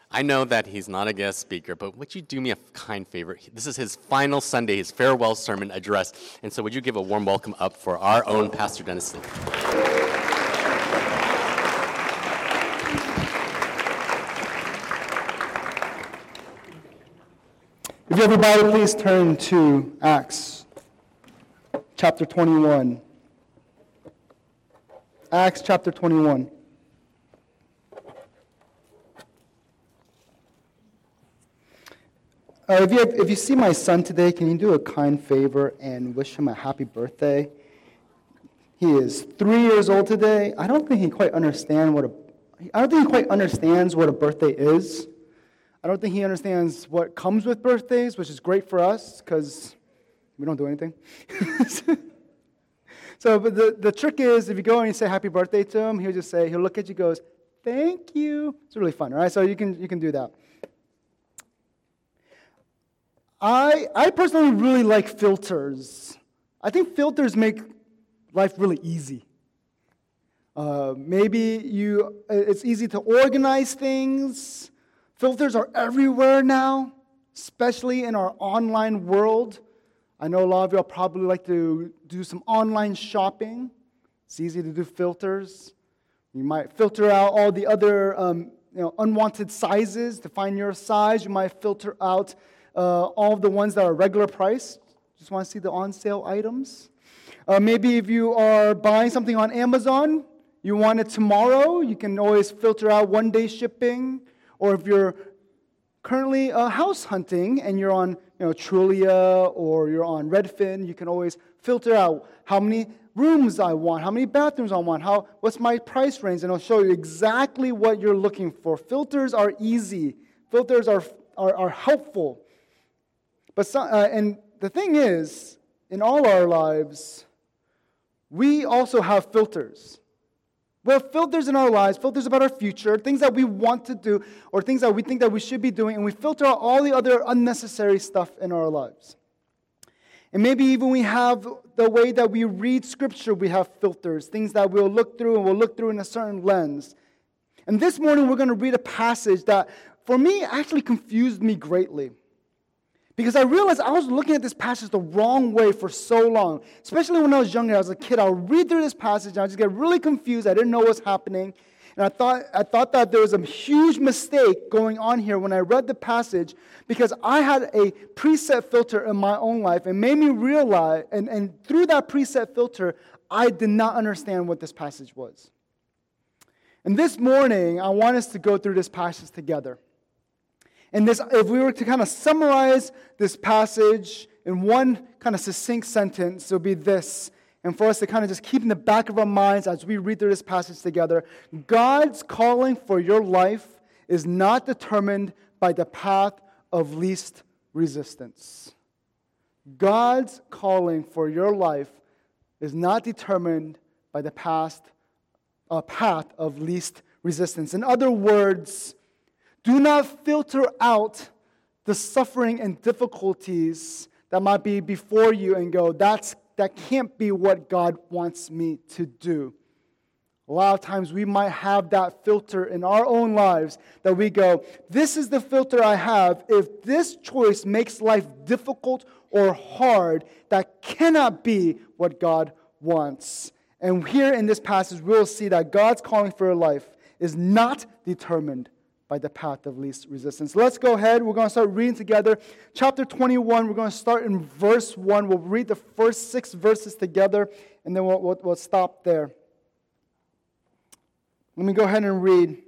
I know that he's not a guest speaker, but would you do me a kind favor? This is his final Sunday, his farewell sermon address. And so would you give a warm welcome up for our own Pastor Dennis Lee? If you have a Bible, please turn to Acts chapter 21. Acts chapter 21. If you see my son today, can you do a kind favor and wish him a happy birthday? He is 3 years old today. I don't think he quite understands what a birthday is. I don't think he understands what comes with birthdays, which is great for us because we don't do anything. But the trick is, if you go and you say happy birthday to him, he'll look at you and goes, "Thank you." It's really fun, right? So you can do that. I personally really like filters. I think filters make life really easy. It's easy to organize things. Filters are everywhere now, especially in our online world. I know a lot of y'all probably like to do some online shopping. It's easy to do filters. You might filter out all the other unwanted sizes to find your size. You might filter out all of the ones that are regular price. Just want to see the on-sale items. Maybe if you are buying something on Amazon, you want it tomorrow, you can always filter out one-day shipping. Or if you're currently house hunting and you're on Trulia or you're on Redfin, you can always filter out how many rooms I want, how many bathrooms I want, what's my price range, and it'll show you exactly what you're looking for. Filters are easy. Filters are helpful. And the thing is, in all our lives, we also have filters. We have filters in our lives, filters about our future, things that we want to do, or things that we think that we should be doing, and we filter out all the other unnecessary stuff in our lives. And maybe even we have the way that we read Scripture, we have filters, things that we'll look through in a certain lens. And this morning we're going to read a passage that, for me, actually confused me greatly. Because I realized I was looking at this passage the wrong way for so long. Especially when I was younger, as a kid, I would read through this passage and I would just get really confused. I didn't know what was happening. And I thought that there was a huge mistake going on here when I read the passage, because I had a preset filter in my own life and made me realize, and through that preset filter, I did not understand what this passage was. And this morning, I want us to go through this passage together. And if we were to kind of summarize this passage in one kind of succinct sentence, it would be this. And for us to kind of just keep in the back of our minds as we read through this passage together, God's calling for your life is not determined by the path of least resistance. God's calling for your life is not determined by the path of least resistance. In other words, do not filter out the suffering and difficulties that might be before you and go, that can't be what God wants me to do. A lot of times we might have that filter in our own lives that we go, this is the filter I have. If this choice makes life difficult or hard, that cannot be what God wants. And here in this passage, we'll see that God's calling for your life is not determined by the path of least resistance. Let's go ahead. We're going to start reading together. Chapter 21, we're going to start in verse 1. We'll read the first 6 verses together, and then we'll stop there. Let me go ahead and read.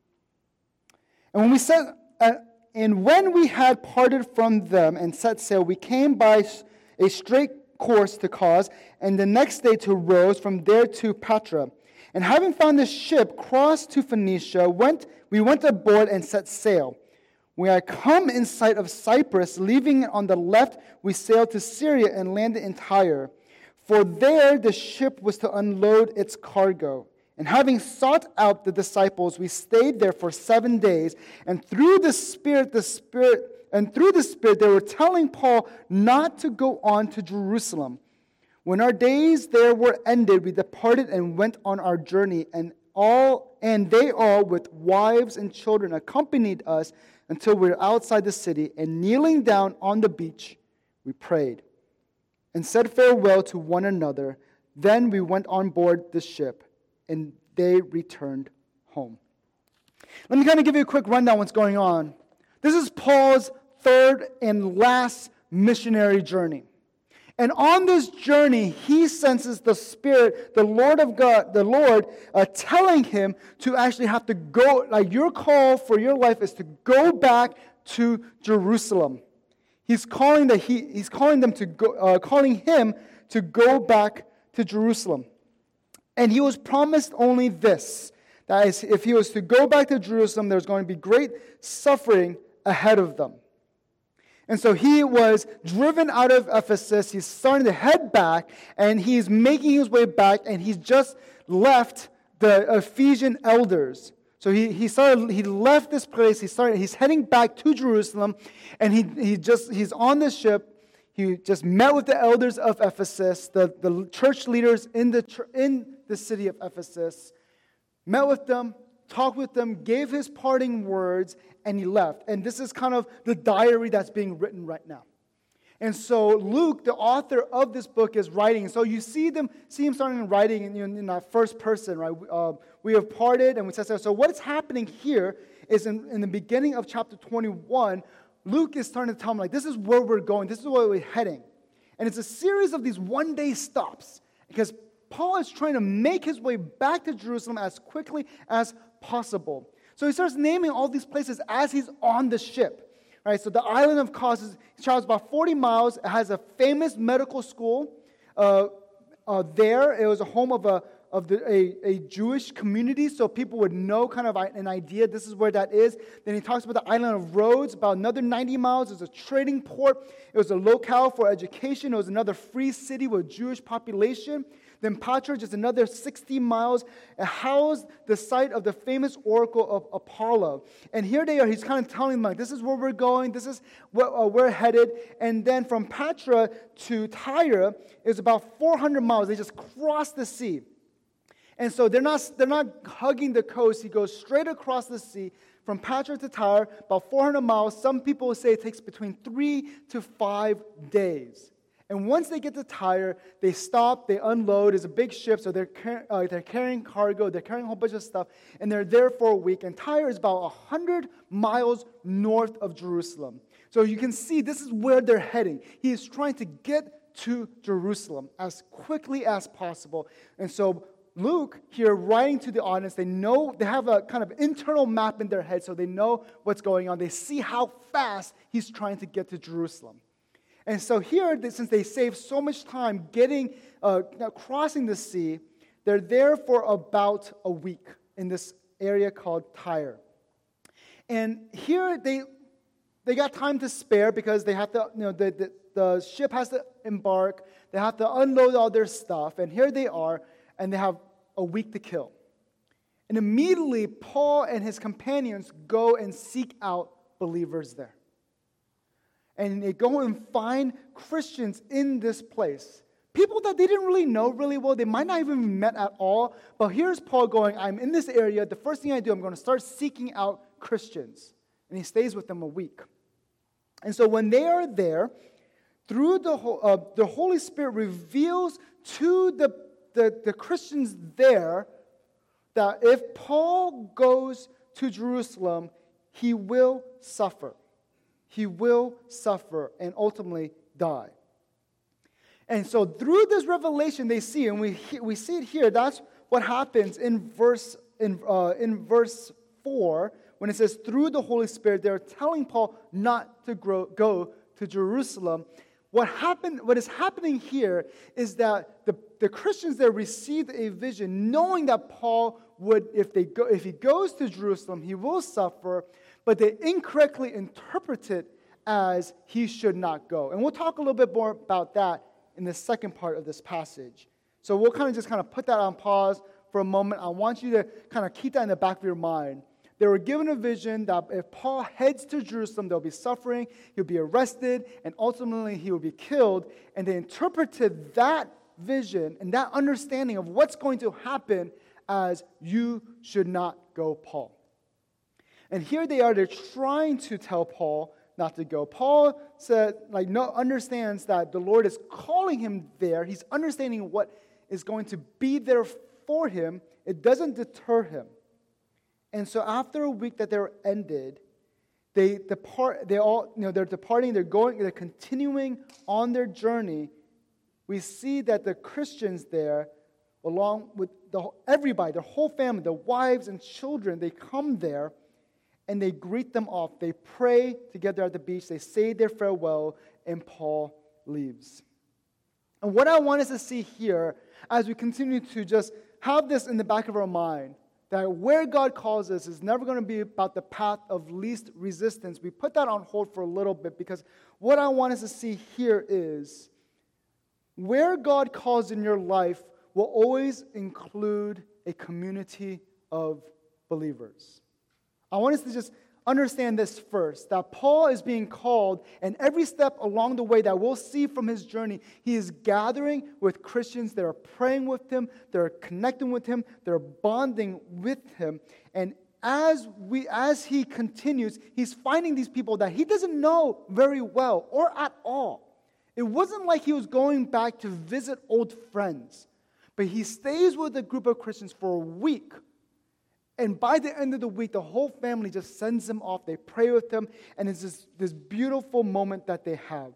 And when we had parted from them and set sail, we came by a straight course to Cos, and the next day to Rhodes, from there to Patra. And having found the ship, crossed to Phoenicia, we went aboard and set sail. When I come in sight of Cyprus, leaving it on the left, we sailed to Syria and landed in Tyre. For there the ship was to unload its cargo. And having sought out the disciples, we stayed there for 7 days. And through the Spirit, they were telling Paul not to go on to Jerusalem. When our days there were ended, we departed and went on our journey. And And they all, with wives and children, accompanied us until we were outside the city. And kneeling down on the beach, we prayed and said farewell to one another. Then we went on board the ship, and they returned home. Let me kind of give you a quick rundown of what's going on. This is Paul's third and last missionary journey. And on this journey, he senses the Spirit, the Lord of God, the Lord, telling him to actually have to go, like your call for your life is to go back to Jerusalem. He's calling him to go back to Jerusalem. And he was promised only this, that is, if he was to go back to Jerusalem, there's going to be great suffering ahead of them. And so he was driven out of Ephesus. He's starting to head back, and he's making his way back, and he's just left the Ephesian elders. So he left this place. He's heading back to Jerusalem, and he's on the ship. He just met with the elders of Ephesus, the church leaders in the city of Ephesus, met with them, talked with them, gave his parting words, and he left. And this is kind of the diary that's being written right now. And so Luke, the author of this book, is writing. So you see him starting writing in that first person, right? We have parted, and we said so. What's happening here is in the beginning of chapter 21, Luke is starting to tell him, like, this is where we're going. This is where we're heading. And it's a series of these one-day stops because Paul is trying to make his way back to Jerusalem as quickly as possible. So he starts naming all these places as he's on the ship. Right? So the island of Kos travels about 40 miles. It has a famous medical school there. It was a home of a Jewish community, so people would know kind of an idea. This is where that is. Then he talks about the island of Rhodes, about another 90 miles. It was a trading port. It was a locale for education. It was another free city with a Jewish population. Then Patra, just another 60 miles, it housed the site of the famous oracle of Apollo. And here they are. He's kind of telling them, like, this is where we're going. This is where we're headed. And then from Patra to Tyre is about 400 miles. They just cross the sea. And so they're not hugging the coast. He goes straight across the sea from Patra to Tyre, about 400 miles. Some people say it takes between 3 to 5 days. And once they get to Tyre, they stop, they unload. It's a big ship, so they're carrying cargo, they're carrying a whole bunch of stuff, and they're there for a week. And Tyre is about 100 miles north of Jerusalem. So you can see this is where they're heading. He is trying to get to Jerusalem as quickly as possible. And so Luke here writing to the audience, they have a kind of internal map in their head, so they know what's going on. They see how fast he's trying to get to Jerusalem. And so here, since they save so much time crossing the sea, they're there for about a week in this area called Tyre. And here they got time to spare because they have to, the ship has to embark. They have to unload all their stuff. And here they are, and they have a week to kill. And immediately, Paul and his companions go and seek out believers there. And they go and find Christians in this place. People that they didn't really know really well. They might not even have met at all. But here's Paul going, I'm in this area. The first thing I do, I'm going to start seeking out Christians. And he stays with them a week. And so when they are there, through the Holy Spirit reveals to the Christians there that if Paul goes to Jerusalem, he will suffer. He will suffer and ultimately die. And so through this revelation they see, and we see it here, that's what happens in verse 4, when it says, through the Holy Spirit, they're telling Paul not to go to Jerusalem. What is happening here is that the Christians there received a vision, knowing that Paul would, if he goes to Jerusalem, he will suffer, but they incorrectly interpret it as he should not go. And we'll talk a little bit more about that in the second part of this passage. So we'll kind of put that on pause for a moment. I want you to kind of keep that in the back of your mind. They were given a vision that if Paul heads to Jerusalem, there'll be suffering, he'll be arrested, and ultimately he will be killed. And they interpreted that vision and that understanding of what's going to happen as you should not go, Paul. And here they are, they're trying to tell Paul not to go. Paul said, understands that the Lord is calling him there. He's understanding what is going to be there for him. It doesn't deter him. And so after a week that they're ended, they depart. They're departing. They're continuing on their journey. We see that the Christians there, along with everybody, their whole family, the wives and children, they come there and they greet them off. They pray together at the beach. They say their farewell, and Paul leaves. And what I want us to see here, as we continue to just have this in the back of our mind, that where God calls us is never going to be about the path of least resistance. We put that on hold for a little bit, because what I want us to see here is where God calls in your life will always include a community of believers. I want us to just understand this first, that Paul is being called, and every step along the way that we'll see from his journey, he is gathering with Christians that are praying with him, they're connecting with him, they're bonding with him. And as he continues, he's finding these people that he doesn't know very well or at all. It wasn't like he was going back to visit old friends, but he stays with a group of Christians for a week. And by the end of the week, the whole family just sends him off. They pray with him, and it's this beautiful moment that they have.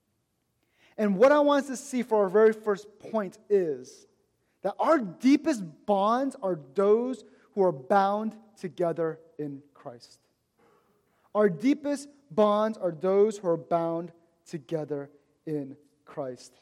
And what I want us to see for our very first point is that our deepest bonds are those who are bound together in Christ. Our deepest bonds are those who are bound together in Christ.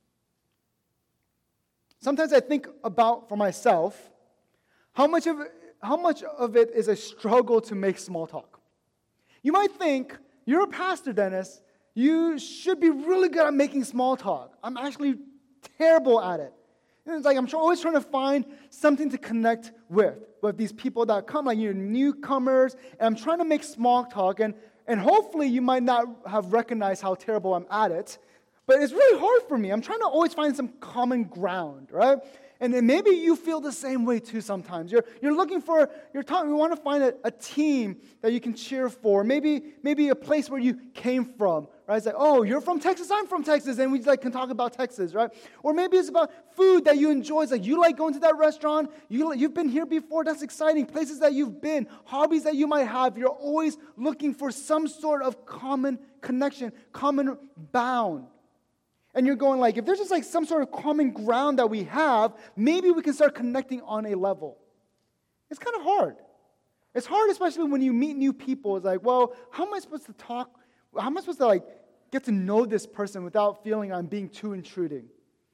Sometimes I think about, for myself, how much of it is a struggle to make small talk. You might think, you're a pastor, Dennis. You should be really good at making small talk. I'm actually terrible at it. And it's like I'm always trying to find something to connect with these people that come, like newcomers, and I'm trying to make small talk, and hopefully you might not have recognized how terrible I'm at it, but it's really hard for me. I'm trying to always find some common ground, right? And then maybe you feel the same way too sometimes. You're looking for, you want to find a team that you can cheer for. Maybe a place where you came from, right? It's like, oh, you're from Texas, I'm from Texas, and we can talk about Texas, right? Or maybe it's about food that you enjoy. It's like, you like going to that restaurant, you've been here before, that's exciting. Places that you've been, hobbies that you might have. You're always looking for some sort of common connection, common bound. And you're going like, if there's just like some sort of common ground that we have, maybe we can start connecting on a level. It's kind of hard. It's hard, especially when you meet new people. It's like, well, how am I supposed to talk? How am I supposed to like get to know this person without feeling I'm being too intruding?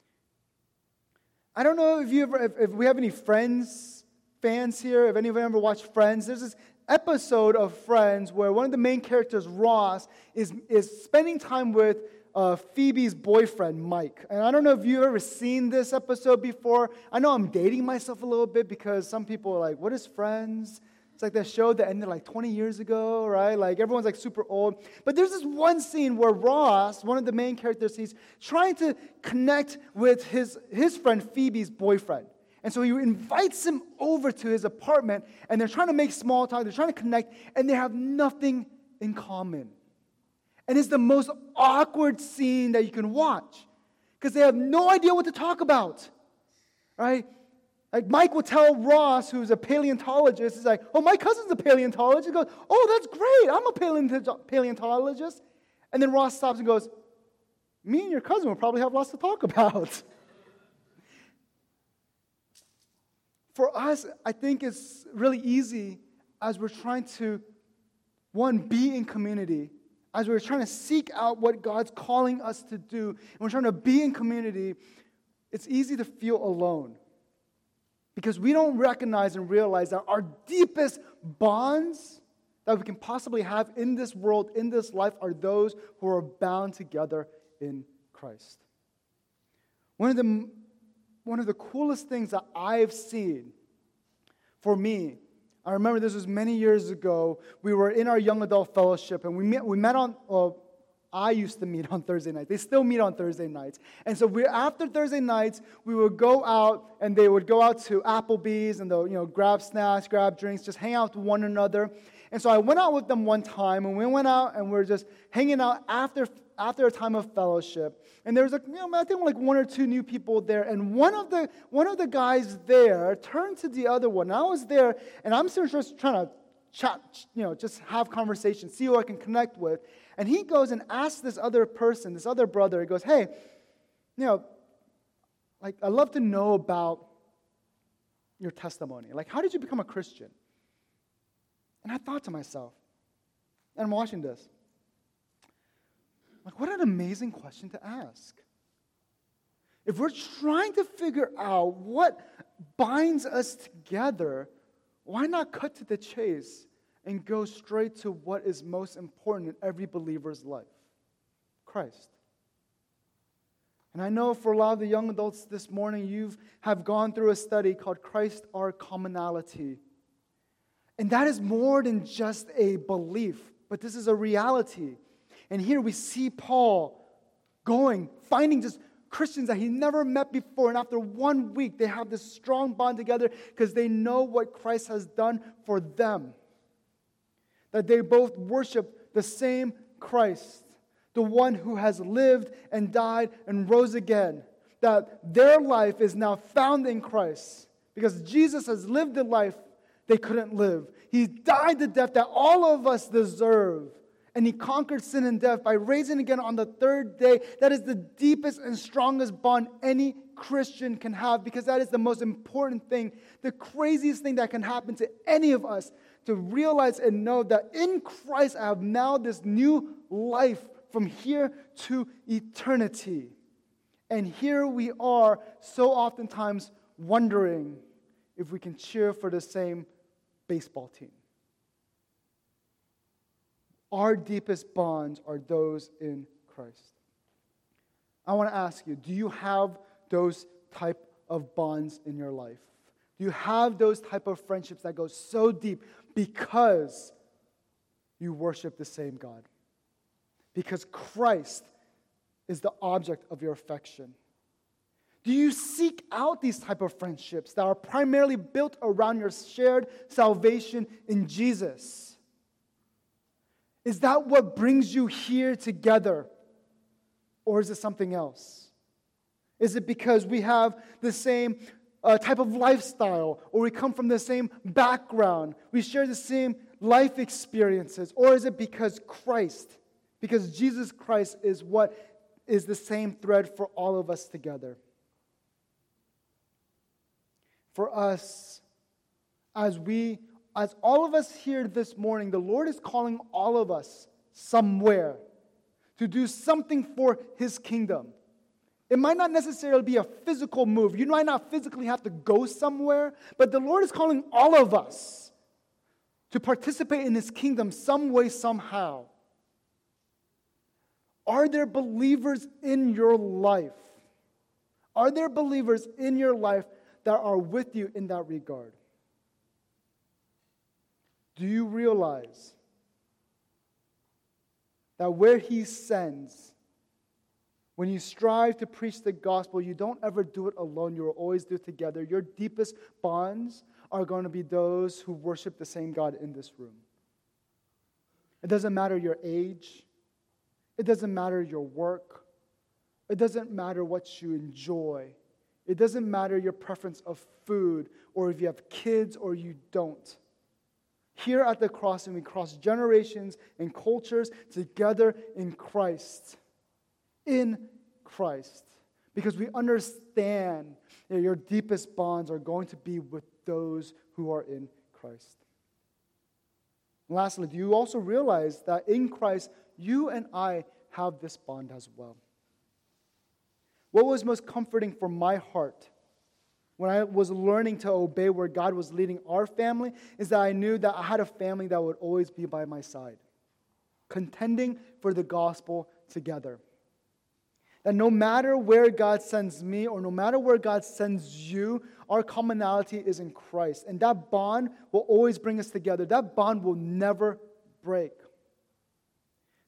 I don't know if we have any Friends fans here. If any of you ever watched Friends, there's this episode of Friends where one of the main characters, Ross, is spending time with Phoebe's boyfriend, Mike. And I don't know if you've ever seen this episode before. I know I'm dating myself a little bit because some people are like, what is Friends? It's like that show that ended like 20 years ago, right? Like everyone's like super old. But there's this one scene where Ross, one of the main characters, he's trying to connect with his friend Phoebe's boyfriend. And so he invites him over to his apartment, and they're trying to make small talk, they're trying to connect, and they have nothing in common. And it's the most awkward scene that you can watch because they have no idea what to talk about, right? Like Mike will tell Ross, who's a paleontologist, he's like, oh, my cousin's a paleontologist. He goes, oh, that's great. I'm a paleontologist. And then Ross stops and goes, me and your cousin will probably have lots to talk about. For us, I think it's really easy as we're trying to, one, be in community, as we're trying to seek out what God's calling us to do, and we're trying to be in community, it's easy to feel alone. Because we don't recognize and realize that our deepest bonds that we can possibly have in this world, in this life, are those who are bound together in Christ. One of the coolest things that I've seen for me, I remember this was many years ago. We were in our young adult fellowship, and we met on I used to meet on Thursday nights. They still meet on Thursday nights. And so after Thursday nights, we would go out, and they would go out to Applebee's and they'll, grab snacks, grab drinks, just hang out with one another. And so I went out with them one time, and we went out and we were just hanging out after a time of fellowship. And there was I think like one or two new people there. And one of the guys there turned to the other one. And I was there, and I'm just trying to chat, just have conversation, see who I can connect with. And he goes and asks this other person, this other brother, he goes, hey, like, I'd love to know about your testimony. Like, how did you become a Christian? And I thought to myself, and I'm watching this, like, what an amazing question to ask. If we're trying to figure out what binds us together, why not cut to the chase and go straight to what is most important in every believer's life? Christ. And I know for a lot of the young adults this morning, you have gone through a study called Christ Our Commonality. And that is more than just a belief, but this is a reality. And here we see Paul finding just Christians that he never met before. And after 1 week, they have this strong bond together because they know what Christ has done for them. That they both worship the same Christ, the one who has lived and died and rose again. That their life is now found in Christ because Jesus has lived the life they couldn't live. He died the death that all of us deserve. And he conquered sin and death by raising again on the third day. That is the deepest and strongest bond any Christian can have, because that is the most important thing, the craziest thing that can happen to any of us, to realize and know that in Christ I have now this new life from here to eternity. And here we are so oftentimes wondering if we can cheer for the same baseball team. Our deepest bonds are those in Christ. I want to ask you, do you have those type of bonds in your life? Do you have those type of friendships that go so deep because you worship the same God? Because Christ is the object of your affection. Do you seek out these type of friendships that are primarily built around your shared salvation in Jesus? Is that what brings you here together? Or is it something else? Is it because we have the same type of lifestyle, or we come from the same background, we share the same life experiences? Or is it because Jesus Christ is what is the same thread for all of us together? For us, as all of us here this morning, the Lord is calling all of us somewhere to do something for His kingdom. It might not necessarily be a physical move. You might not physically have to go somewhere, but the Lord is calling all of us to participate in His kingdom some way, somehow. Are there believers in your life? Are there believers in your life that are with you in that regard? Do you realize that where He sends, when you strive to preach the gospel, you don't ever do it alone, you will always do it together. Your deepest bonds are going to be those who worship the same God in this room. It doesn't matter your age. It doesn't matter your work. It doesn't matter what you enjoy. It doesn't matter your preference of food, or if you have kids or you don't. Here at the Crossing, we cross generations and cultures together in Christ. In Christ. Because we understand that your deepest bonds are going to be with those who are in Christ. And lastly, do you also realize that in Christ, you and I have this bond as well? What was most comforting for my heart when I was learning to obey where God was leading our family is that I knew that I had a family that would always be by my side, contending for the gospel together. That no matter where God sends me or no matter where God sends you, our commonality is in Christ. And that bond will always bring us together. That bond will never break.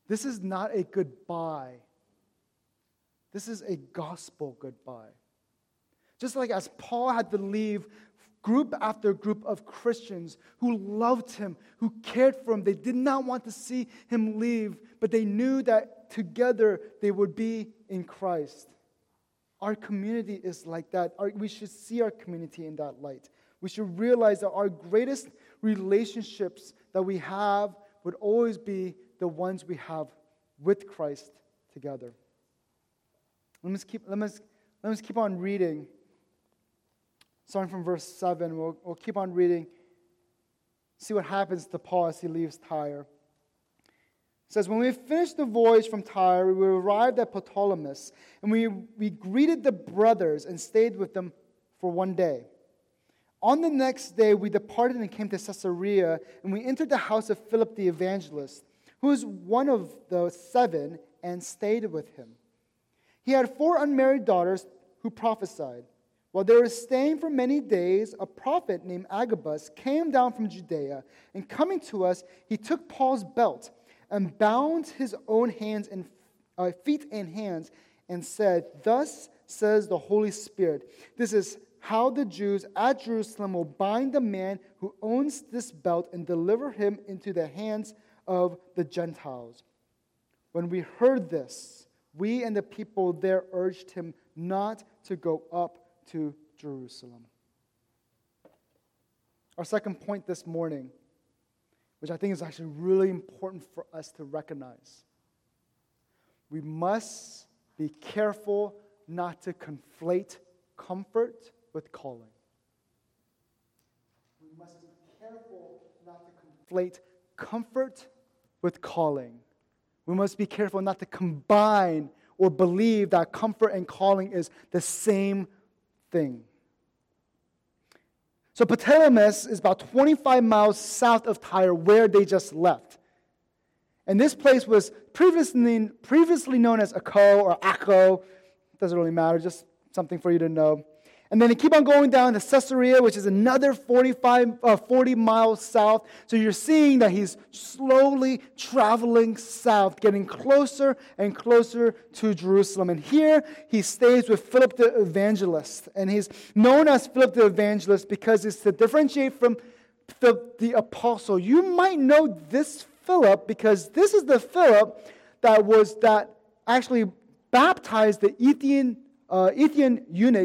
This is not a goodbye. This is a gospel goodbye. Just like as Paul had to leave group after group of Christians who loved him, who cared for him. They did not want to see him leave, but they knew that together they would be in Christ. Our community is like that. We should see our community in that light. We should realize that our greatest relationships that we have would always be the ones we have with Christ together. Let us keep on reading. Starting from verse 7, we'll keep on reading. See what happens to Paul as he leaves Tyre. It says, when we finished the voyage from Tyre, we arrived at Ptolemais, and we greeted the brothers and stayed with them for one day. On the next day, we departed and came to Caesarea, and we entered the house of Philip the evangelist, who was one of the 7, and stayed with him. He had 4 unmarried daughters who prophesied. While they were staying for many days, a prophet named Agabus came down from Judea, and coming to us, he took Paul's belt and bound his own feet and hands, and said, "Thus says the Holy Spirit, this is how the Jews at Jerusalem will bind the man who owns this belt and deliver him into the hands of the Gentiles." When we heard this, we and the people there urged him not to go up to Jerusalem. Our second point this morning, which I think is actually really important for us to recognize. We must be careful not to conflate comfort with calling. We must be careful not to conflate comfort with calling. We must be careful not to combine or believe that comfort and calling is the same thing. So Ptolemais is about 25 miles south of Tyre, where they just left. And this place was previously known as Akko or Akko. Doesn't really matter, just something for you to know. And then they keep on going down to Caesarea, which is another 40 miles south. So you're seeing that he's slowly traveling south, getting closer and closer to Jerusalem. And here he stays with Philip the evangelist. And he's known as Philip the evangelist because it's to differentiate from the apostle. You might know this Philip because this is the Philip that actually baptized the Ethiopian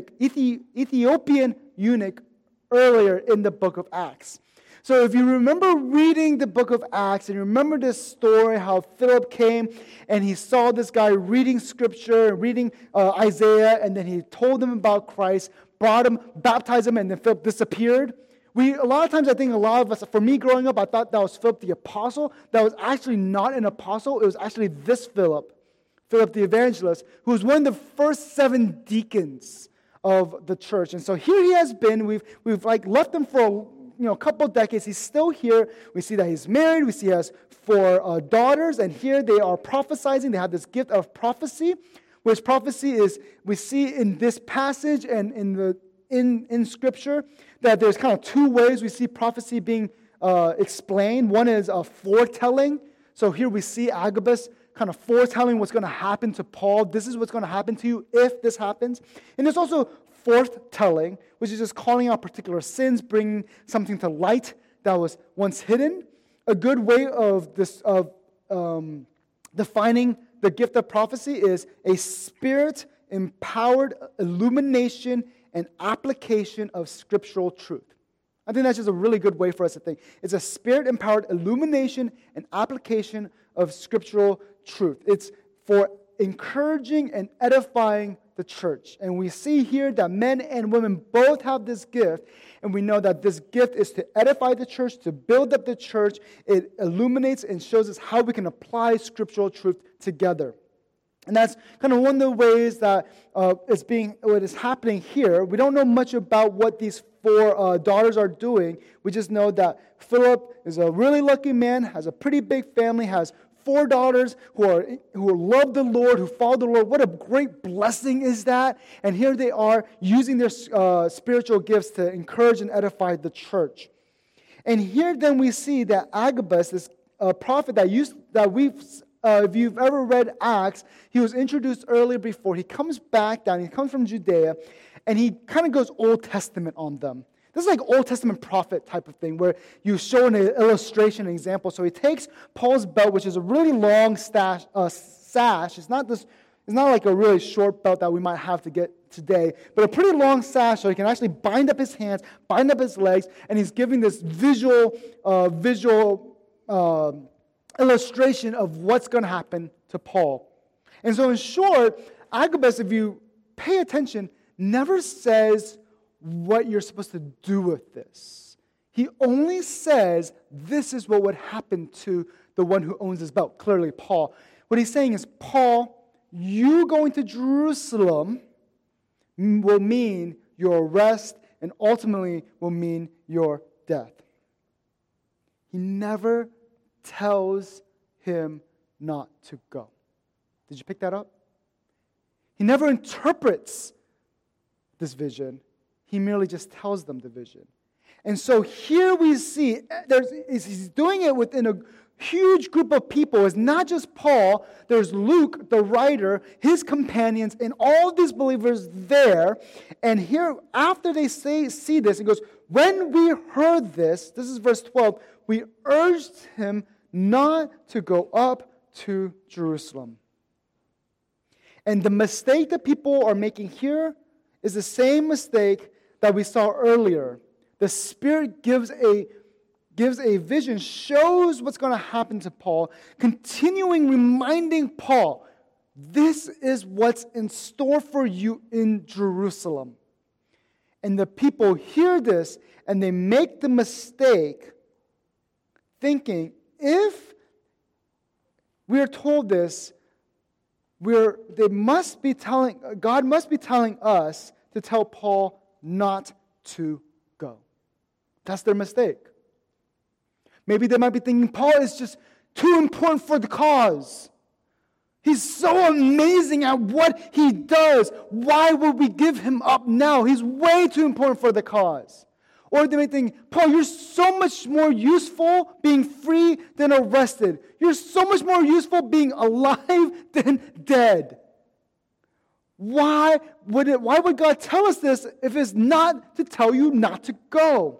eunuch earlier in the book of Acts. So if you remember reading the book of Acts and you remember this story, how Philip came and he saw this guy reading scripture and reading Isaiah, and then he told him about Christ, brought him, baptized him, and then Philip disappeared. A lot of times I think a lot of us, for me growing up, I thought that was Philip the apostle. That was actually not an apostle. It was actually this Philip the evangelist, who was one of the first 7 deacons of the church. And so here he has been. We've left him for a couple decades. He's still here. We see that he's married. We see he has 4 daughters, and here they are prophesying. They have this gift of prophecy, which prophecy is, we see in this passage and in Scripture that there's kind of 2 ways we see prophecy being explained. One is foretelling. So here we see Agabus kind of foretelling what's going to happen to Paul. This is what's going to happen to you if this happens. And there's also forthtelling, which is just calling out particular sins, bringing something to light that was once hidden. A good way of defining the gift of prophecy is a spirit-empowered illumination and application of scriptural truth. I think that's just a really good way for us to think. It's a spirit-empowered illumination and application of scriptural truth. It's for encouraging and edifying the church. And we see here that men and women both have this gift, and we know that this gift is to edify the church, to build up the church. It illuminates and shows us how we can apply scriptural truth together. And that's kind of one of the ways that what is happening here. We don't know much about what these 4 daughters are doing. We just know that Philip is a really lucky man, has a pretty big family, has 4 daughters who love the Lord, who follow the Lord. What a great blessing is that? And here they are using their spiritual gifts to encourage and edify the church. And here then we see that Agabus, this prophet that we've if you've ever read Acts, he was introduced earlier before. He comes back down. He comes from Judea, and he kind of goes Old Testament on them. This is like Old Testament prophet type of thing, where you show an illustration, an example. So he takes Paul's belt, which is a really long sash. It's not like a really short belt that we might have to get today, but a pretty long sash so he can actually bind up his hands, bind up his legs, and he's giving this visual illustration of what's going to happen to Paul. And so in short, Agabus, if you pay attention, never says what you're supposed to do with this. He only says this is what would happen to the one who owns this belt, clearly Paul. What he's saying is, Paul, you going to Jerusalem will mean your arrest and ultimately will mean your death. He never tells him not to go. Did you pick that up? He never interprets this vision. He merely just tells them the vision. And so here we see he's doing it within a huge group of people. It's not just Paul. There's Luke, the writer, his companions, and all these believers there. And here, after they see this, it goes, when we heard this is verse 12, we urged him not to go up to Jerusalem. And the mistake that people are making here is the same mistake that we saw earlier. The Spirit gives a vision, shows what's going to happen to Paul, continuing reminding Paul, this is what's in store for you in Jerusalem. And the people hear this and they make the mistake thinking, if we are told this, God must be telling us to tell Paul not to go. That's their mistake. Maybe they might be thinking, Paul is just too important for the cause. He's so amazing at what he does. Why would we give him up now? He's way too important for the cause. Or they may think, Paul, you're so much more useful being free than arrested. You're so much more useful being alive than dead. Why would God tell us this if it's not to tell you not to go?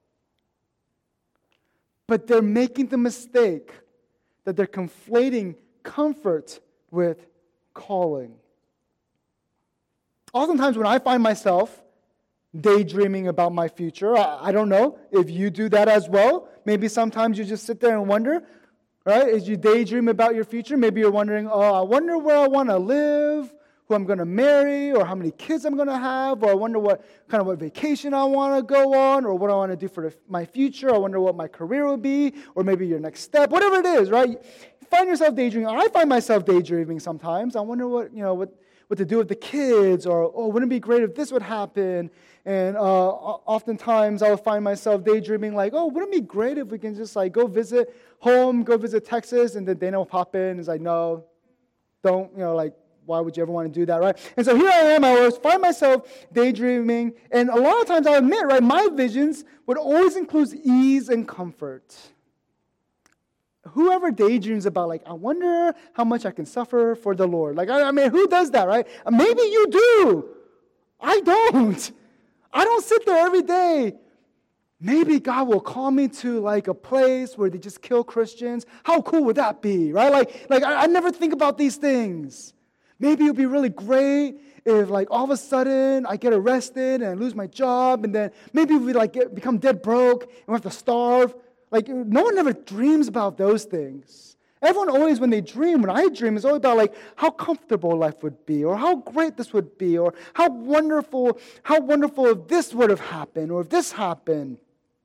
But they're making the mistake that they're conflating comfort with calling. Oftentimes when I find myself daydreaming about my future, I don't know if you do that as well. Maybe sometimes you just sit there and wonder, right? As you daydream about your future, maybe you're wondering, I wonder where I want to live, who I'm going to marry, or how many kids I'm going to have, or I wonder what vacation I want to go on, or what I want to do for my future. I wonder what my career will be, or maybe your next step, whatever it is, right? You find yourself daydreaming. I find myself daydreaming sometimes. I wonder what to do with the kids, or wouldn't it be great if this would happen? And oftentimes I'll find myself daydreaming like, wouldn't it be great if we can just go visit home, go visit Texas, and then Dana will pop in and is like, no, don't, why would you ever want to do that, right? And so here I am, I always find myself daydreaming, and a lot of times I admit, right, my visions would always include ease and comfort. Whoever daydreams about, I wonder how much I can suffer for the Lord. Who does that, right? Maybe you do. I don't. I don't sit there every day. Maybe God will call me to a place where they just kill Christians. How cool would that be, right? I never think about these things. Maybe it would be really great if all of a sudden I get arrested and I lose my job, and then maybe we become dead broke and we have to starve. No one ever dreams about those things. Everyone always, when I dream, is always about how comfortable life would be, or how great this would be, or how wonderful if this would have happened, or if this happened.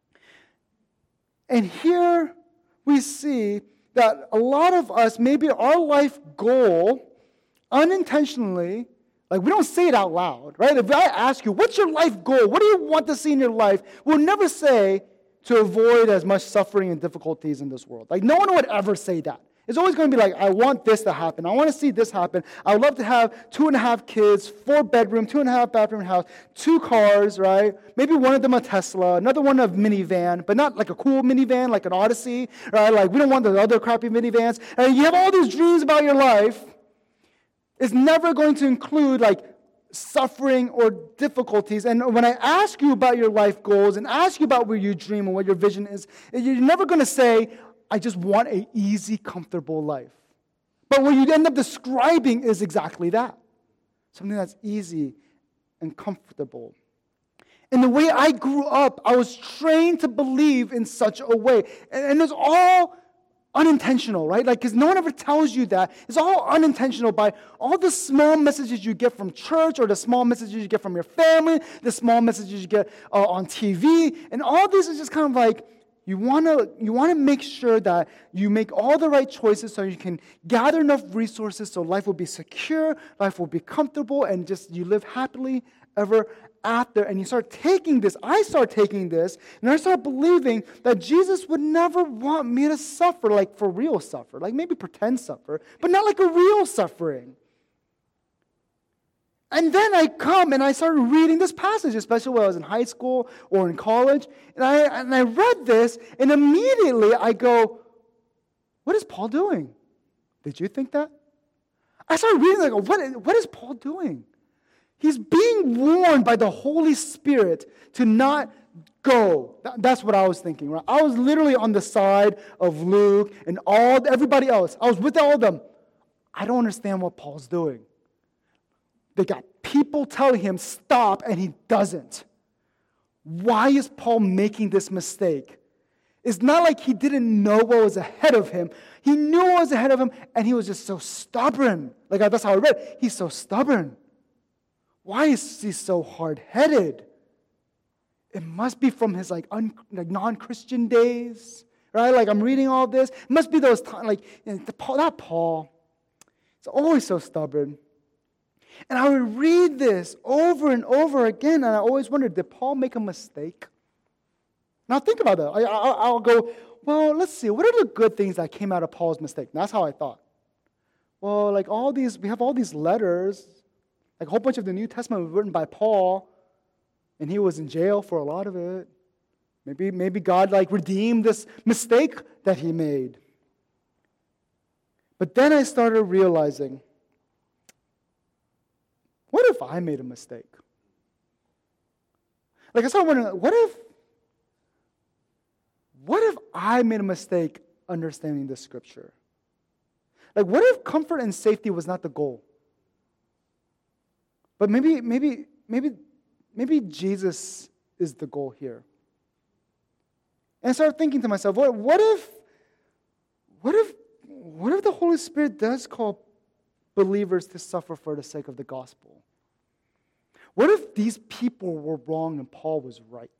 And here we see that a lot of us, maybe our life goal, unintentionally, we don't say it out loud, right? If I ask you, what's your life goal? What do you want to see in your life? We'll never say to avoid as much suffering and difficulties in this world. No one would ever say that. It's always going to be like, I want this to happen. I want to see this happen. I would love to have 2.5 kids, 4-bedroom, 2.5 bathroom house, 2 cars, right? Maybe one of them a Tesla, another one a minivan, but not like a cool minivan, like an Odyssey, right? Like, we don't want the other crappy minivans. And you have all these dreams about your life. It's never going to include, like, suffering or difficulties. And when I ask you about your life goals and ask you about where you dream and what your vision is, you're never going to say, I just want an easy, comfortable life. But what you end up describing is exactly that. Something that's easy and comfortable. In the way I grew up, I was trained to believe in such a way. And it's all unintentional, right? Like, because no one ever tells you that. It's all unintentional by all the small messages you get from church or the small messages you get from your family, the small messages you get on TV. And all this is just kind of like, you want to make sure that you make all the right choices so you can gather enough resources so life will be secure, life will be comfortable, and just you live happily ever after. And you start taking this, I start taking this, and I start believing that Jesus would never want me to suffer, like for real suffer, like maybe pretend suffer, but not like a real suffering. And then I come and I started reading this passage, especially when I was in high school or in college. And I read this, and immediately I go, what is Paul doing? Did you think that? I started reading, like, what is Paul doing? He's being warned by the Holy Spirit to not go. That's what I was thinking, right? I was literally on the side of Luke and everybody else. I was with all of them. I don't understand what Paul's doing. They got people telling him, stop, and he doesn't. Why is Paul making this mistake? It's not like he didn't know what was ahead of him. He knew what was ahead of him, and he was just so stubborn. Like, that's how I read it. He's so stubborn. Why is he so hard-headed? It must be from his non-Christian days, right? Like, I'm reading all this. It must be those times, like, that Paul. He's always so stubborn. And I would read this over and over again, and I always wondered, did Paul make a mistake? Now think about that. I'll go, well, let's see. What are the good things that came out of Paul's mistake? And that's how I thought. Well, like we have all these letters, like a whole bunch of the New Testament was written by Paul, and he was in jail for a lot of it. Maybe God redeemed this mistake that he made. But then I started realizing, what if I made a mistake? I started wondering, what if I made a mistake understanding this scripture? What if comfort and safety was not the goal? But maybe Jesus is the goal here. And I started thinking to myself, what if the Holy Spirit does call believers to suffer for the sake of the gospel? What if these people were wrong and Paul was right?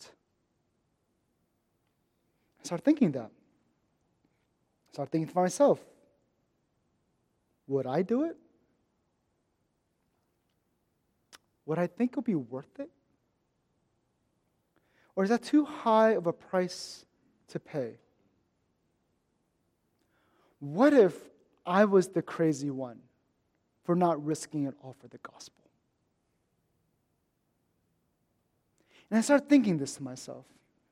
I started thinking that. I started thinking to myself, would I do it? Would I think it would be worth it? Or is that too high of a price to pay? What if I was the crazy one for not risking it all for the gospel? And I started thinking this to myself.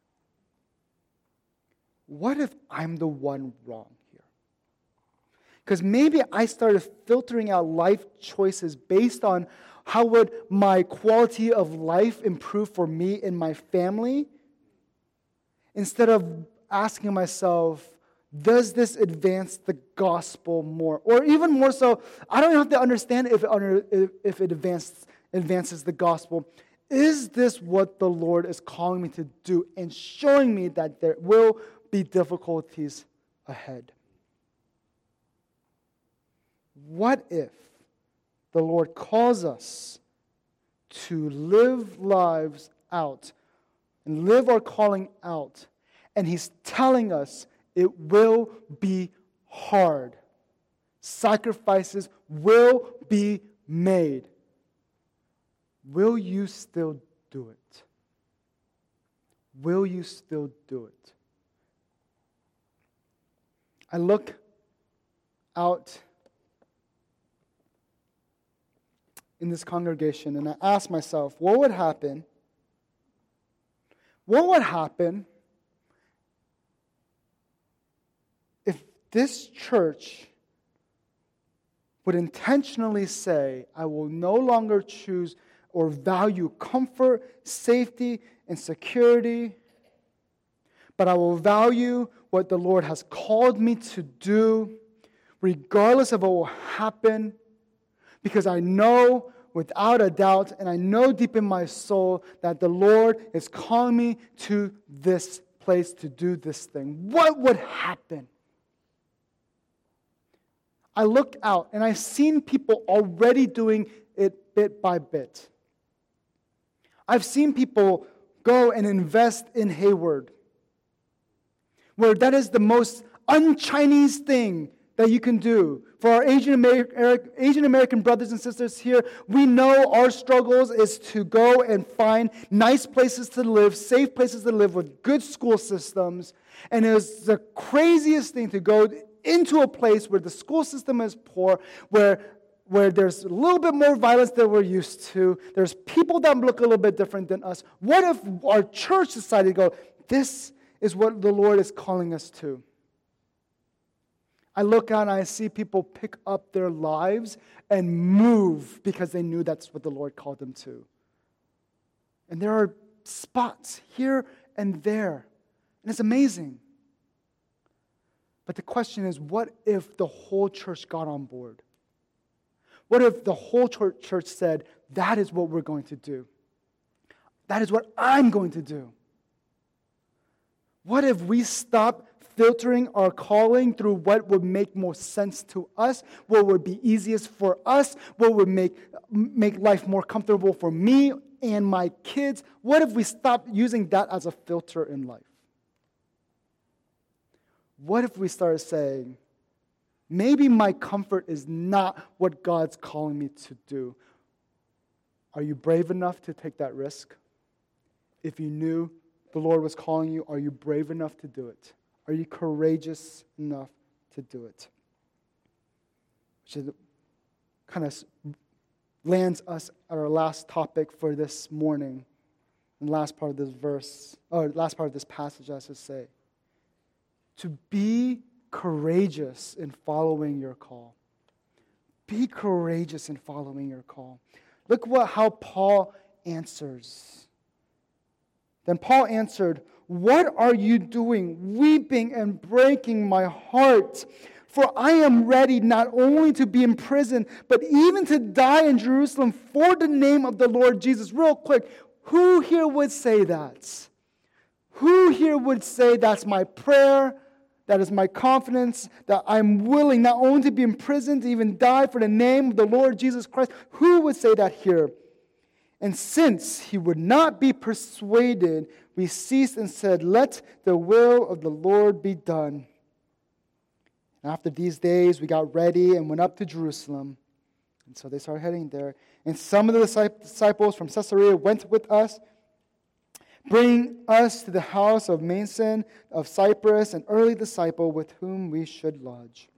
What if I'm the one wrong here? Because maybe I started filtering out life choices based on how would my quality of life improve for me and my family, instead of asking myself, does this advance the gospel more? Or even more so, I don't have to understand if it advances the gospel. Is this what the Lord is calling me to do and showing me that there will be difficulties ahead? What if the Lord calls us to live lives out and live our calling out, and He's telling us it will be hard. Sacrifices will be made. Will you still do it? Will you still do it? I look out in this congregation and I asked myself, what would happen? What would happen if this church would intentionally say, I will no longer choose or value comfort, safety, and security, but I will value what the Lord has called me to do, regardless of what will happen, because I know without a doubt, and I know deep in my soul that the Lord is calling me to this place to do this thing. What would happen? I look out and I've seen people already doing it bit by bit. I've seen people go and invest in Hayward, where that is the most un-Chinese thing that you can do. For our Asian American brothers and sisters here, we know our struggles is to go and find nice places to live, safe places to live with good school systems. And it was the craziest thing to go into a place where the school system is poor, where there's a little bit more violence than we're used to. There's people that look a little bit different than us. What if our church decided to go, this is what the Lord is calling us to? I look out and I see people pick up their lives and move because they knew that's what the Lord called them to. And there are spots here and there. And it's amazing. But the question is, what if the whole church got on board? What if the whole church said, that is what we're going to do? That is what I'm going to do. What if we stop filtering our calling through what would make more sense to us, what would be easiest for us, what would make life more comfortable for me and my kids? What if we stop using that as a filter in life? What if we started saying, maybe my comfort is not what God's calling me to do? Are you brave enough to take that risk? If you knew the Lord was calling you, are you brave enough to do it? Are you courageous enough to do it? Which kind of lands us at our last topic for this morning, and last part of this verse, or last part of this passage, I should say. To be courageous in following your call. Be courageous in following your call. Look how Paul answers. Then Paul answered, "What are you doing, weeping and breaking my heart? For I am ready not only to be in prison, but even to die in Jerusalem for the name of the Lord Jesus." Real quick, who here would say that? Who here would say that's my prayer, that is my confidence, that I'm willing not only to be in prison, to even die for the name of the Lord Jesus Christ? Who would say that here? And since he would not be persuaded, we ceased and said, "Let the will of the Lord be done." And after these days, we got ready and went up to Jerusalem. And so they started heading there. And some of the disciples from Caesarea went with us, bringing us to the house of Mnason of Cyprus, an early disciple with whom we should lodge.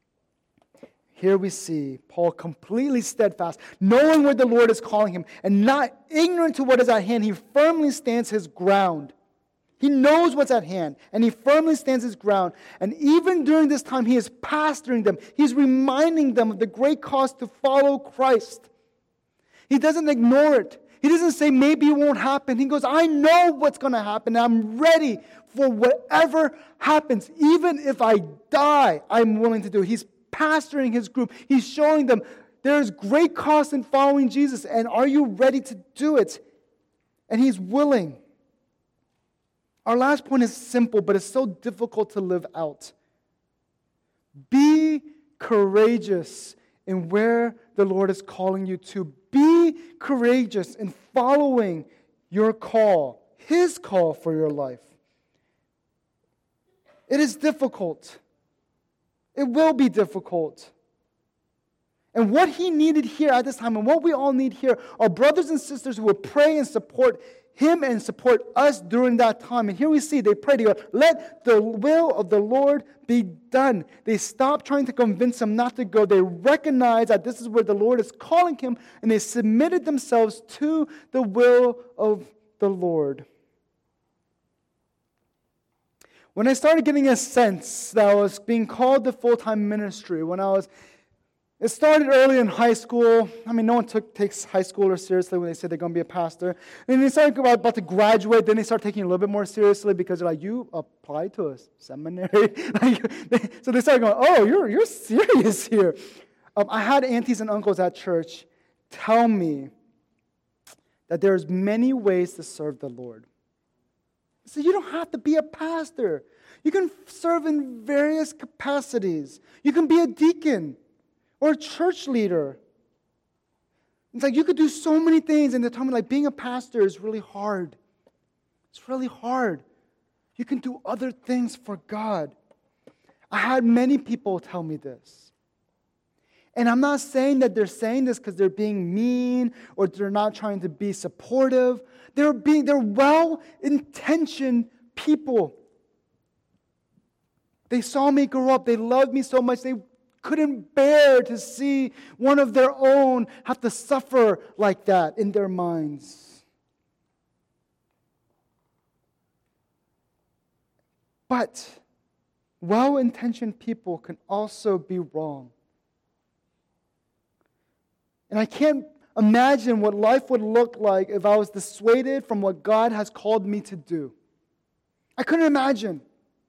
Here we see Paul completely steadfast, knowing where the Lord is calling him, and not ignorant to what is at hand. He firmly stands his ground. He knows what's at hand, and he firmly stands his ground. And even during this time, he is pastoring them. He's reminding them of the great cost to follow Christ. He doesn't ignore it. He doesn't say, maybe it won't happen. He goes, I know what's going to happen. I'm ready for whatever happens. Even if I die, I'm willing to do it. He's pastoring his group. He's showing them there's great cost in following Jesus, and are you ready to do it? And he's willing. Our last point is simple, but it's so difficult to live out. Be courageous in where the Lord is calling you to. Be courageous in following your call, His call for your life. It is difficult. It will be difficult. And what he needed here at this time, and what we all need here, are brothers and sisters who would pray and support him and support us during that time. And here we see they pray to God, let the will of the Lord be done. They stopped trying to convince him not to go. They recognized that this is where the Lord is calling him, and they submitted themselves to the will of the Lord. When I started getting a sense that I was being called to full-time ministry, it started early in high school. I mean, no one takes high schoolers seriously when they say they're going to be a pastor. And they started about to graduate. Then they start taking it a little bit more seriously because they're like, you applied to a seminary? So they started going, oh, you're serious here. I had aunties and uncles at church tell me that there's many ways to serve the Lord. So you don't have to be a pastor. You can serve in various capacities. You can be a deacon or a church leader. It's like you could do so many things, and they're telling me like being a pastor is really hard. It's really hard. You can do other things for God. I had many people tell me this. And I'm not saying that they're saying this because they're being mean or they're not trying to be supportive. They're well-intentioned people. They saw me grow up. They loved me so much. They couldn't bear to see one of their own have to suffer like that in their minds. But well-intentioned people can also be wrong. And I can't imagine what life would look like if I was dissuaded from what God has called me to do. I couldn't imagine.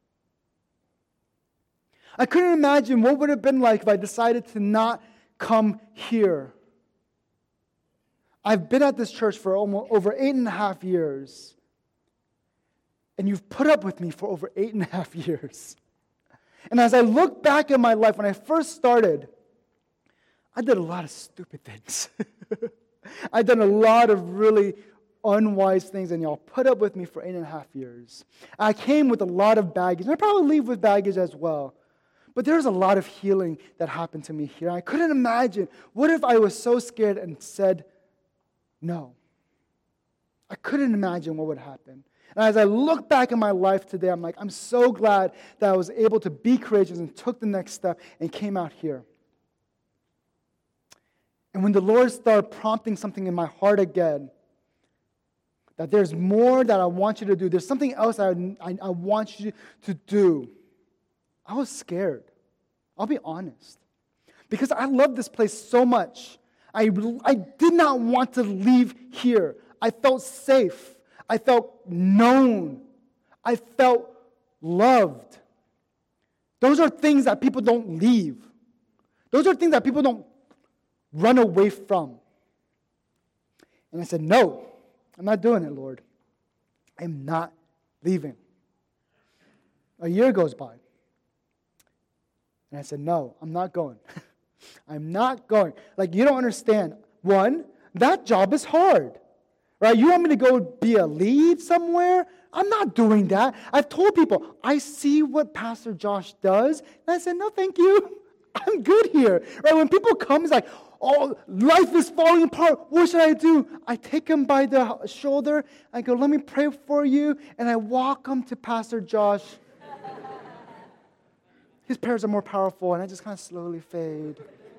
I couldn't imagine what would have been like if I decided to not come here. I've been at this church for over 8.5 years. And you've put up with me for over 8.5 years. And as I look back at my life, when I first started, I did a lot of stupid things. I've done a lot of really unwise things, and y'all put up with me for 8.5 years. I came with a lot of baggage, and I probably leave with baggage as well. But there's a lot of healing that happened to me here. I couldn't imagine, what if I was so scared and said no? I couldn't imagine what would happen. And as I look back at my life today, I'm like, I'm so glad that I was able to be courageous and took the next step and came out here. And when the Lord started prompting something in my heart again, that there's more that I want you to do, there's something else I want you to do, I was scared. I'll be honest. Because I love this place so much. I did not want to leave here. I felt safe. I felt known. I felt loved. Those are things that people don't leave. Those are things that people don't run away from. And I said, no, I'm not doing it, Lord. I'm not leaving. A year goes by. And I said, no, I'm not going. I'm not going. Like, you don't understand. One, that job is hard. Right? You want me to go be a lead somewhere? I'm not doing that. I've told people, I see what Pastor Josh does. And I said, no, thank you. I'm good here. Right? When people come, it's like, oh, life is falling apart. What should I do? I take them by the shoulder. I go, let me pray for you. And I walk them to Pastor Josh. His prayers are more powerful. And I just kind of slowly fade.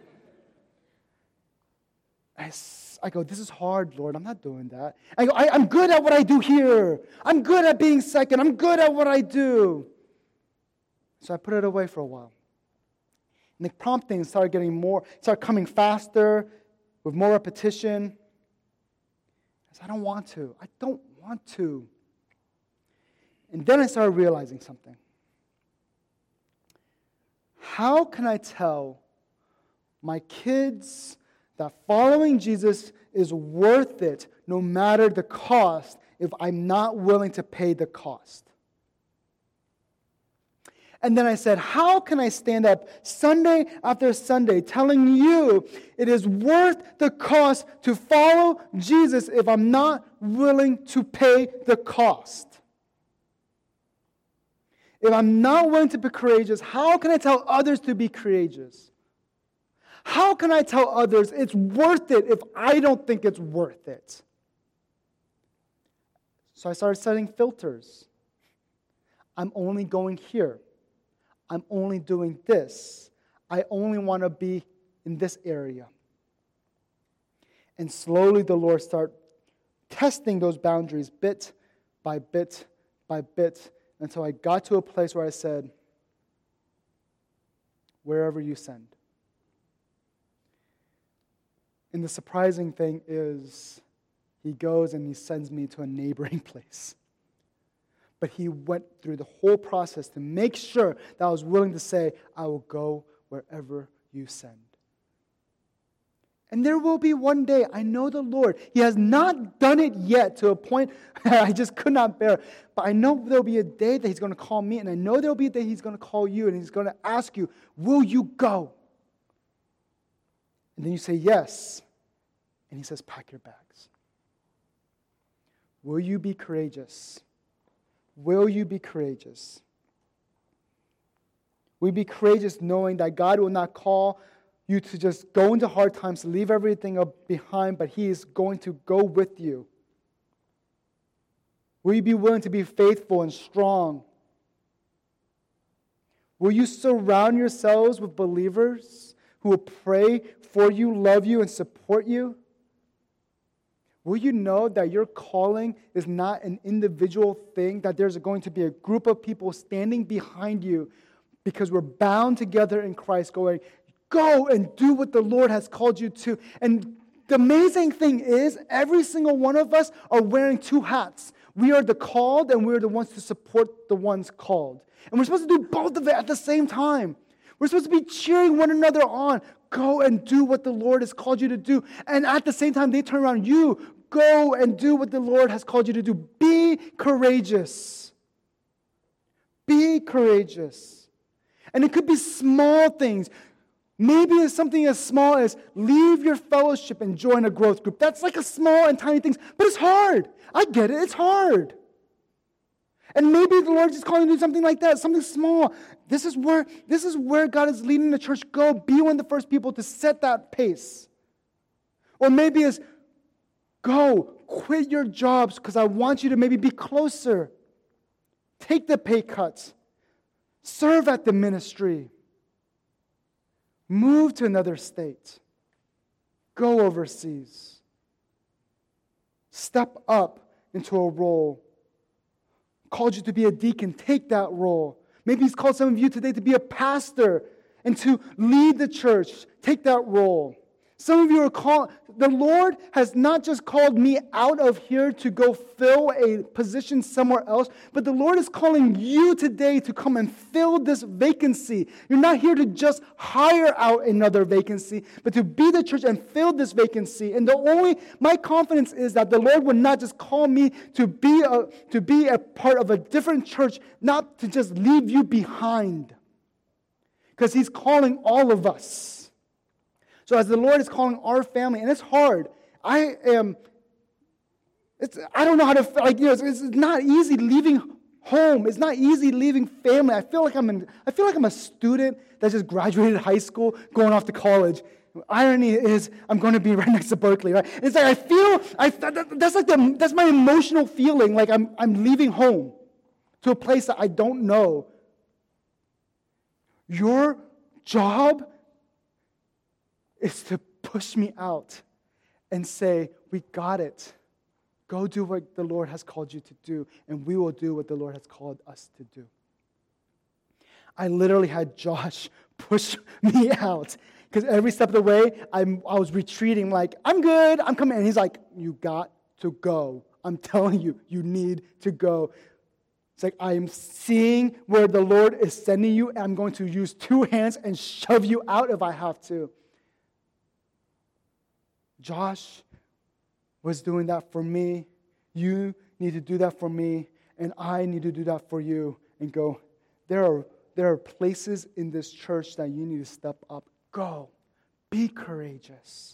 I go, this is hard, Lord. I'm not doing that. I go, I'm good at what I do here. I'm good at being second. I'm good at what I do. So I put it away for a while. And the promptings started coming faster, with more repetition. I said, I don't want to. I don't want to. And then I started realizing something. How can I tell my kids that following Jesus is worth it no matter the cost if I'm not willing to pay the cost? And then I said, how can I stand up Sunday after Sunday telling you it is worth the cost to follow Jesus if I'm not willing to pay the cost? If I'm not willing to be courageous, how can I tell others to be courageous? How can I tell others it's worth it if I don't think it's worth it? So I started setting filters. I'm only going here. I'm only doing this. I only want to be in this area. And slowly the Lord started testing those boundaries bit by bit by bit until I got to a place where I said, wherever you send. And the surprising thing is, he goes and he sends me to a neighboring place. But he went through the whole process to make sure that I was willing to say, I will go wherever you send. And there will be one day, I know the Lord. He has not done it yet to a point that I just could not bear. But I know there will be a day that he's going to call me, and I know there will be a day he's going to call you, and he's going to ask you, will you go? And then you say yes. And he says, pack your bags. Will you be courageous? Will you be courageous? Will you be courageous knowing that God will not call you to just go into hard times, leave everything up behind, but he is going to go with you? Will you be willing to be faithful and strong? Will you surround yourselves with believers who will pray for you, love you, and support you? Will you know that your calling is not an individual thing, that there's going to be a group of people standing behind you because we're bound together in Christ going, go and do what the Lord has called you to. And the amazing thing is, every single one of us are wearing two hats. We are the called and we're the ones to support the ones called. And we're supposed to do both of it at the same time. We're supposed to be cheering one another on. Go and do what the Lord has called you to do. And at the same time, they turn around you. Go and do what the Lord has called you to do. Be courageous. Be courageous. And it could be small things. Maybe it's something as small as leave your fellowship and join a growth group. That's like a small and tiny thing, but it's hard. I get it. It's hard. And maybe the Lord is calling you to do something like that, something small. This is where God is leading the church. Go be one of the first people to set that pace. Or maybe it's go, quit your jobs because I want you to maybe be closer. Take the pay cuts. Serve at the ministry. Move to another state. Go overseas. Step up into a role. Called you to be a deacon, take that role. Maybe he's called some of you today to be a pastor and to lead the church. Take that role. Some of you are called, the Lord has not just called me out of here to go fill a position somewhere else, but the Lord is calling you today to come and fill this vacancy. You're not here to just hire out another vacancy, but to be the church and fill this vacancy. And my confidence is that the Lord would not just call me to be a part of a different church, not to just leave you behind. Because he's calling all of us. So as the Lord is calling our family, and it's hard. I don't know how to, it's not easy leaving home. It's not easy leaving family. I feel like I'm a student that just graduated high school, going off to college. Irony is, I'm going to be right next to Berkeley, right? It's like that's my emotional feeling, like I'm leaving home to a place that I don't know. Your job is to push me out and say, we got it. Go do what the Lord has called you to do, and we will do what the Lord has called us to do. I literally had Josh push me out, because every step of the way, I was retreating like, I'm good, I'm coming. And he's like, you got to go. I'm telling you, you need to go. It's like, I am seeing where the Lord is sending you, and I'm going to use two hands and shove you out if I have to. Josh was doing that for me. You need to do that for me, and I need to do that for you. And go, there are places in this church that you need to step up. Go. Be courageous.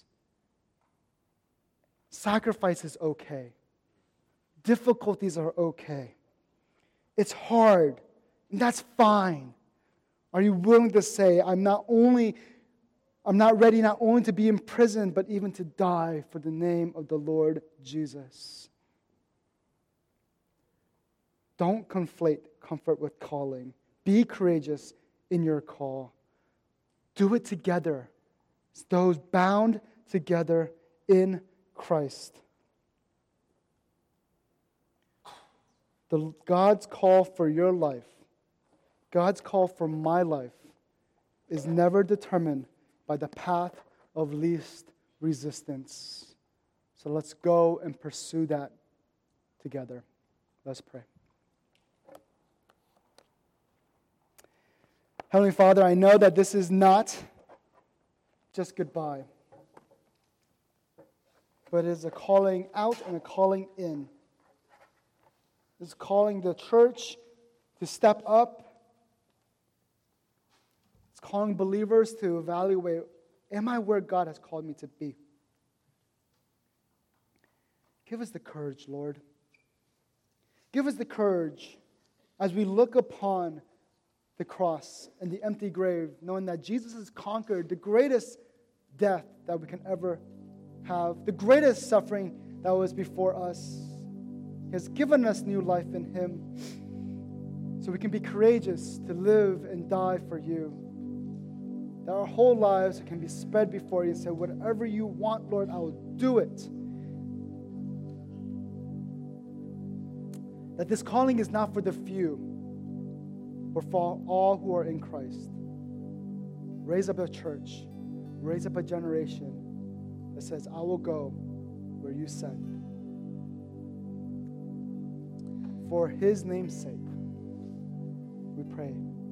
Sacrifice is okay. Difficulties are okay. It's hard, and that's fine. Are you willing to say, I'm not only I'm not ready not only to be imprisoned, but even to die for the name of the Lord Jesus. Don't conflate comfort with calling. Be courageous in your call. Do it together. It's those bound together in Christ. God's call for your life, God's call for my life, is never determined by the path of least resistance. So let's go and pursue that together. Let's pray. Heavenly Father, I know that this is not just goodbye, but it is a calling out and a calling in. It's calling the church to step up. It's calling believers to evaluate, am I where God has called me to be? Give us the courage, Lord. Give us the courage as we look upon the cross and the empty grave, knowing that Jesus has conquered the greatest death that we can ever have, the greatest suffering that was before us. He has given us new life in Him, so we can be courageous to live and die for You. That our whole lives can be spread before You and say, whatever You want, Lord, I will do it. That this calling is not for the few, but for all who are in Christ. Raise up a church, raise up a generation that says, I will go where You send. For His name's sake, we pray.